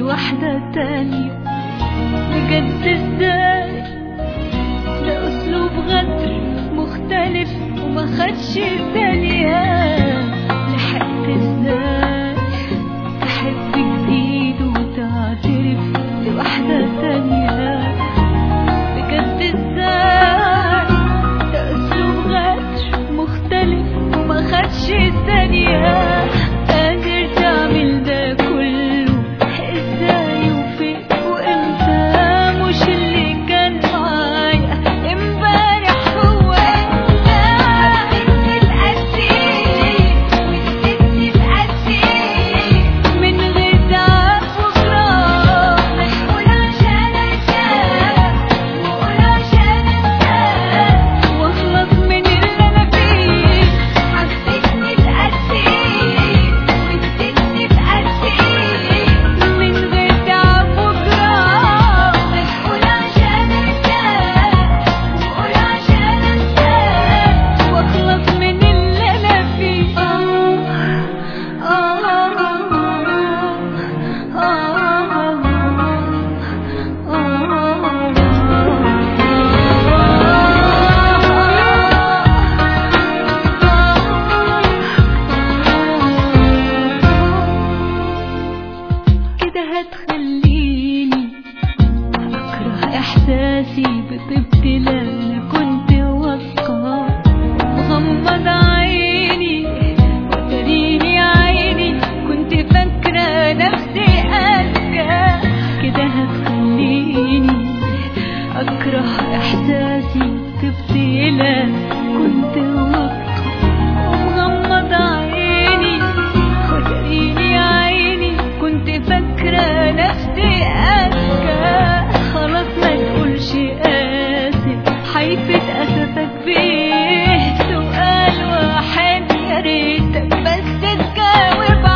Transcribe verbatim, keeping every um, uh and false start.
واحدة تانية. بجد ازاي ده اسلوب غدر مختلف وما خدش ثانية. لحقت ازاي تحب جديد وتعترف لواحدة تانية. بجد ازاي ده اسلوب غدر مختلف وما خدش ثانية. قادر تعمل ده كله ازاي وفين وامتى؟ مش اللي كان معايا امبارح هو انت. حبيتني بقدي ونسيتني بقدي من غير تعب وغرام. مشغول عشان انساك وقول عشان انساك واخلص من اللي انا فيه. حبيتني بقدي ونسيتني بقدي من غير تعب وغرام. مشغول عشان انساك وقول عشان انساك واخلص من اللي انا فيه. آه آه كده هتخليني أكره إحساسي بطيبتي اللي أنا كنت واثقة. مغمض عيني وتريني عيني كنت فاكرة نفسي أذكى. كده هتخليني أكره إحساسي بطيبتي اللي أنا كنت واثقة. ومغمض عيني وتريني عيني كنت فاكرة نفسي أذكى. خلاص ما تقولش آسف حيفت أسفك بيه. سؤال واحد يا ريتك بس تجاوب